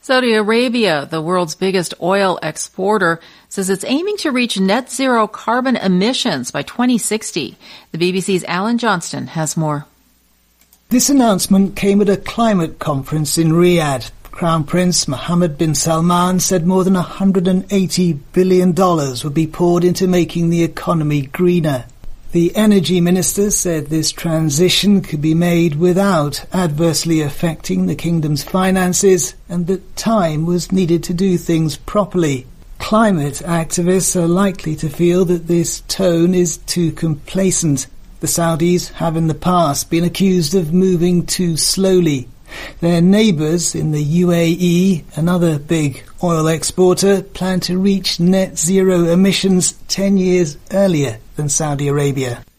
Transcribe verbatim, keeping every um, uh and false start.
Saudi Arabia, the world's biggest oil exporter, says it's aiming to reach net zero carbon emissions by twenty sixty. The B B C's Alan Johnston has more. This announcement came at a climate conference in Riyadh. Crown Prince Mohammed bin Salman said more than one hundred eighty billion dollars would be poured into making the economy greener. The energy minister said this transition could be made without adversely affecting the kingdom's finances and that time was needed to do things properly. Climate activists are likely to feel that this tone is too complacent. The Saudis have in the past been accused of moving too slowly. Their neighbours in the U A E, another big oil exporter, plan to reach net zero emissions ten years earlier than Saudi Arabia.